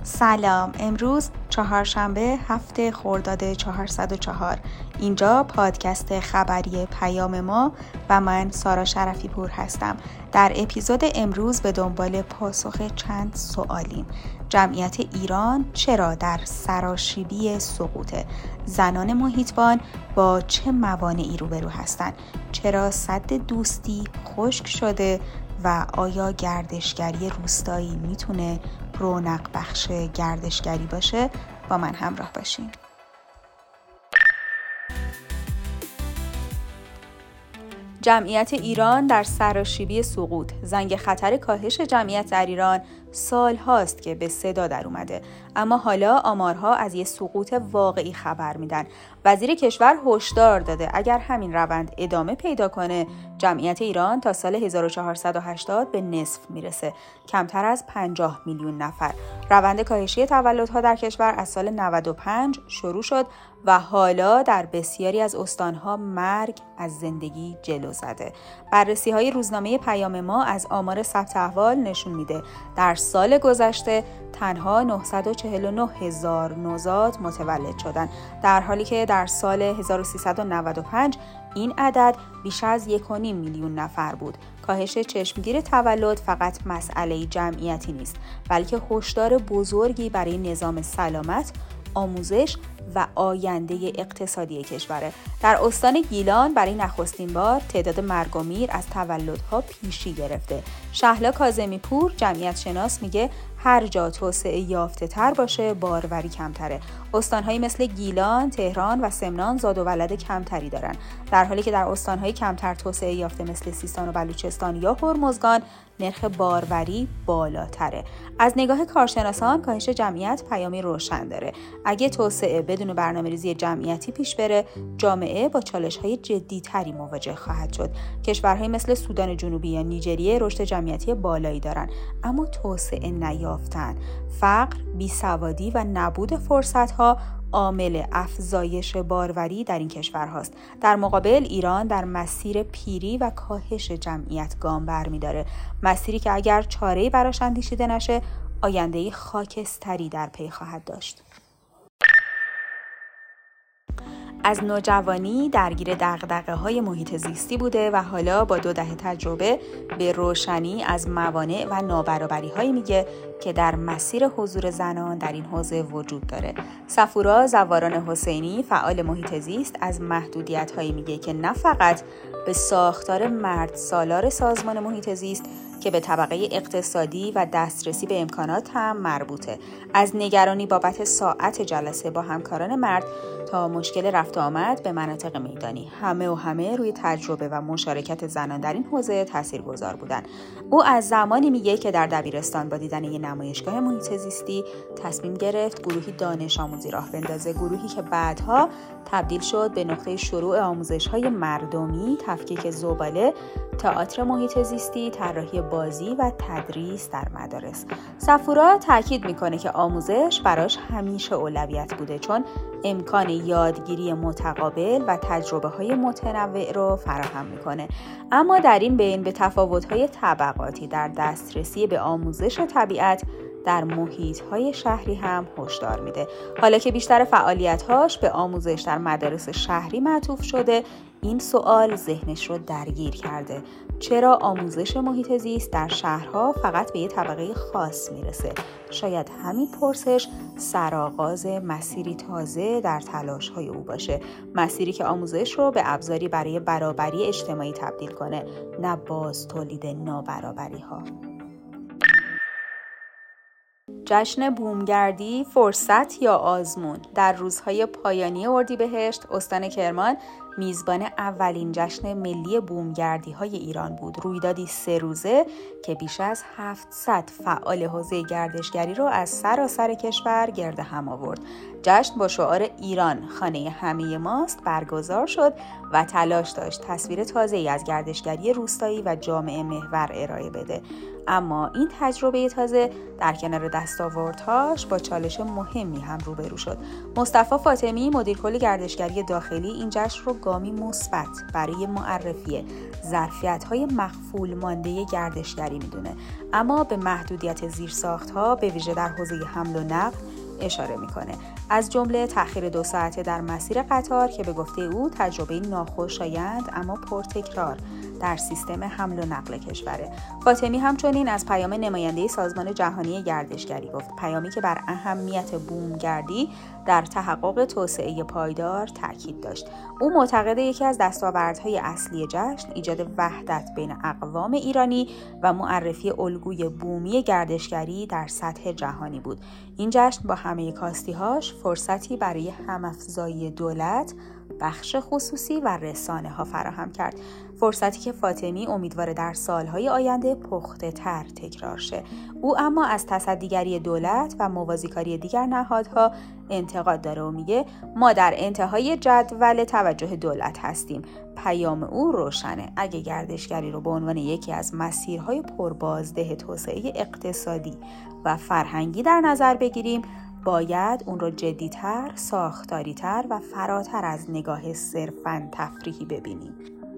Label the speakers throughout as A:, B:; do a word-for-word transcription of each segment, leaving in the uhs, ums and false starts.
A: سلام، امروز چهارشنبه هفته خرداد چهارصد و چهار. اینجا پادکست خبری پیام ما و من سارا شرفی پور هستم. در اپیزود امروز به دنبال پاسخ چند سوالیم. جمعیت ایران چرا در سراشیبی سقوطه؟ زنان محیطبان با چه موانعی روبرو هستند؟ چرا سد دوستی خشک شده و آیا گردشگری روستایی میتونه رونق بخش گردشگری باشه؟ با من همراه باشین. جمعیت ایران در سراشیبی سقوط. زنگ خطر کاهش جمعیت در ایران سال هاست که به صدا در اومده، اما حالا آمارها از یه سقوط واقعی خبر میدن. وزیر کشور هشدار داده اگر همین روند ادامه پیدا کنه جمعیت ایران تا سال هزار و چهارصد و هشتاد به نصف میرسه، کمتر از پنجاه میلیون نفر. روند کاهشی تولدها در کشور از سال نود و پنج شروع شد و حالا در بسیاری از استانها مرگ از زندگی جلو زده. بررسی‌های روزنامه پیام ما از آمار ثبت احوال نشون میده در سال گذشته تنها نهصد و چهل و نه هزار نوزاد متولد شدند، در حالی که در سال هزار و سیصد و نود و پنج این عدد بیش از یک و نیم میلیون نفر بود. کاهش چشمگیر تولد فقط مسئله جمعیتی نیست، بلکه هشدار بزرگی برای نظام سلامت، آموزش و آینده اقتصادی کشوره. در استان گیلان برای نخستین بار تعداد مرگ و میر از تولدها پیشی گرفته. شهلا کاظمی پور جمعیت شناس میگه هر جا توسعه یافته تر باشه باروری کمتره. استانهایی مثل گیلان، تهران و سمنان زاد و ولد کمتری دارن، در حالی که در استانهای کمتر توسعه یافته مثل سیستان و بلوچستان یا هرمزگان نرخ باروری بالاتره. از نگاه کارشناسان کاهش جمعیت پیامی روشن داره. اگه توسعه بدون برنامه‌ریزی جمعیتی پیش بره، جامعه با چالش‌های جدی‌تری مواجه خواهد شد. کشورهای مثل سودان جنوبی یا نیجریه رشد جمعیتی بالایی دارن، اما توسعه نیافتن. فقر، بیسوادی و نبود فرصت‌ها عامل افزایش باروری در این کشورهاست. در مقابل ایران در مسیر پیری و کاهش جمعیت گام برمی‌داره، مسیری که اگر چاره‌ای براش اندیشیده نشه آینده‌ای خاکستری در پی خواهد داشت. از نوجوانی درگیر دغدغه‌های محیط زیستی بوده و حالا با دو دهه تجربه به روشنی از موانع و نابرابری‌هایی میگه که در مسیر حضور زنان در این حوزه وجود داره. صفورا زواران حسینی فعال محیط زیست از محدودیت‌هایی میگه که نه فقط به ساختار مرد سالار سازمان محیط زیست که به طبقه اقتصادی و دسترسی به امکانات هم مربوطه. از نگرانی بابت ساعت جلسه با همکاران مرد تا مشکل رفت آمد به مناطق میدانی، همه و همه روی تجربه و مشارکت زنان در این حوزه تاثیرگذار بودن. او از زمانی میگه که در دبیرستان با دیدن یک نمایشگاه محیط زیستی تصمیم گرفت گروهی دانش آموزی راه بندازه، گروهی که بعدها تبدیل شد به نقطه شروع آموزش‌های مردمی، تفکیک زباله، تئاتر محیط زیستی، طراحی بازی و تدریس در مدارس. صفورا تاکید میکنه که آموزش براش همیشه اولویت بوده، چون امکان یادگیری متقابل و تجربه‌های متنوع رو فراهم میکنه. اما در این بین به تفاوت‌های طبقاتی در دسترسی به آموزش طبیعت در محیط‌های شهری هم هشدار میده. حالا که بیشتر فعالیت‌هاش به آموزش در مدارس شهری معطوف شده، این سوال ذهنش رو درگیر کرده: چرا آموزش محیط زیست در شهرها فقط به یه طبقه خاص میرسه؟ شاید همین پرسش سرآغاز مسیری تازه در تلاش‌های او باشه، مسیری که آموزش رو به ابزاری برای برابری اجتماعی تبدیل کنه، نه باز تولید نابرابری‌ها. جشن بومگردی فرصت یا آزمون؟ در روزهای پایانی اردیبهشت استان کرمان میزبان اولین جشن ملی بومگردی‌های ایران بود. رویدادی سه روزه که بیش از هفتصد فعال حوزه گردشگری رو از سراسر کشور گرد هم آورد. جشن با شعار ایران خانه همه ماست برگزار شد و تلاش داشت تصویر تازه‌ای از گردشگری روستایی و جامعه محور ارائه بده. اما این تجربه تازه در کنار دستاوردهاش با چالش مهمی هم روبرو شد. مصطفی فاطمی مدیر کل گردشگری داخلی این جشن رو گامی مثبت برای معرفی ظرفیت‌های مخفول مانده گردشگری میدونه، اما به محدودیت زیرساخت‌ها به ویژه در حوزه حمل و نقل اشاره میکنه، از جمله تأخیر دو ساعته در مسیر قطار که به گفته او تجربه ناخوشایند اما پرتکرار در سیستم حمل و نقل کشوره. فاطمی همچنین از پیام نماینده سازمان جهانی گردشگری گفت، پیامی که بر اهمیت بومگردی در تحقق توسعه پایدار تاکید داشت. او معتقد یکی از دستاوردهای اصلی جشن ایجاد وحدت بین اقوام ایرانی و معرفی الگوی بومی گردشگری در سطح جهانی بود. این جشن با همه کاستی‌هاش فرصتی برای هم‌افزایی دولت، بخش خصوصی و رسانه ها فراهم کرد. فرصتی که فاطمی امیدواره در سالهای آینده پخته تر تکرار شه. او اما از تصدیگری دولت و موازیکاری دیگر نهادها انتقاد داره و میگه ما در انتهای جدول توجه دولت هستیم. پیام او روشنه، اگه گردشگری رو به عنوان یکی از مسیرهای پربازده توسعه اقتصادی و فرهنگی در نظر بگیریم، باید اون رو جدی‌تر، ساختاری‌تر و فراتر از نگاه صرفاً تفریحی ببینیم.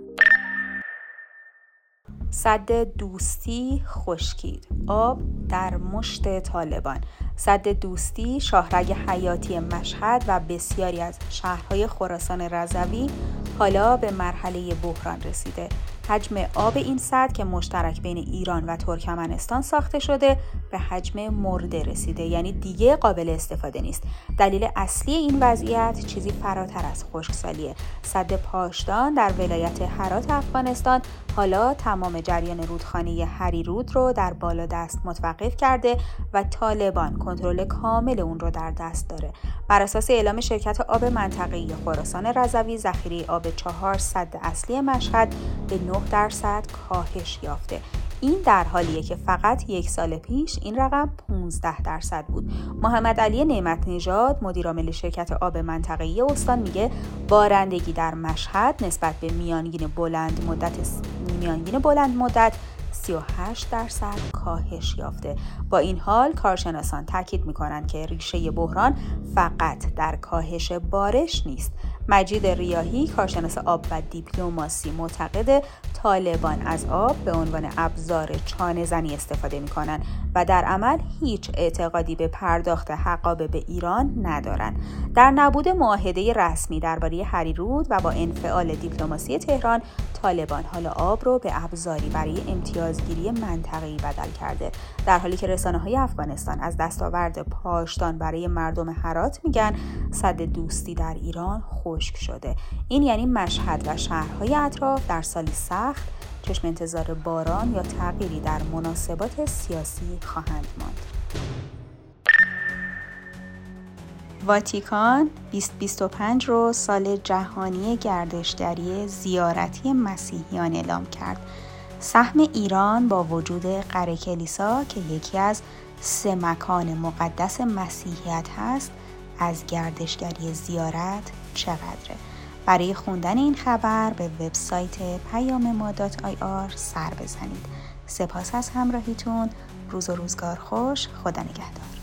A: سد دوستی خشکید، آب در مشت طالبان. سد دوستی شاهرگ حیاتی مشهد و بسیاری از شهرهای خراسان رضوی حالا به مرحله بحران رسیده. حجم آب این سد که مشترک بین ایران و ترکمنستان ساخته شده به حجم مرده رسیده، یعنی دیگه قابل استفاده نیست. دلیل اصلی این وضعیت چیزی فراتر از خشکسالیه. سد پاشدان در ولایت هرات افغانستان حالا تمام جریان رودخانه هریرود رو در بالادست متوقف کرده و طالبان کنترل کامل اون رو در دست داره. بر اساس اعلام شرکت آب منطقه‌ای خراسان رضوی، ذخیره آب چهار سد اصلی مشهد به نه درصد کاهش یافته. این در حالیه که فقط یک سال پیش این رقم پانزده درصد بود. محمد علی نعمت نژاد مدیرعامل شرکت آب منطقه‌ای استان میگه بارندگی در مشهد نسبت به میانگین بلند مدت میانگین بلند مدت سی و هشت درصد کاهش یافته. با این حال کارشناسان تاکید میکنند که ریشه بحران فقط در کاهش بارش نیست. مجید ریاحی کارشناس آب و دیپلماسی معتقد طالبان از آب به عنوان ابزار چانه زنی استفاده میکنند و در عمل هیچ اعتقادی به پرداخت حقابه به ایران ندارند. در نبود معاهده رسمی درباره هریرود و با انفعال دیپلماسی تهران، طالبان حالا آب رو به ابزاری برای امتیازگیری منطقه‌ای بدل کرده، در حالی که رسانه‌های افغانستان از دستاورد پاشدان برای مردم هرات میگن سد دوستی در ایران خشک شده. این یعنی مشهد و شهرهای اطراف در سالی سخت چشم انتظار باران یا تغییری در مناسبات سیاسی خواهند ماند. واتیکان بیست بیست و پنج رو سال جهانی گردشگری زیارتی مسیحیان اعلام کرد. سهم ایران با وجود قره کلیسا که یکی از سه مکان مقدس مسیحیت هست از گردشگری زیارت چقدره؟ برای خوندن این خبر به وبسایت پیام ما دات آی آر سر بزنید. سپاس از همراهیتون. روز و روزگار خوش. خدا نگهدار.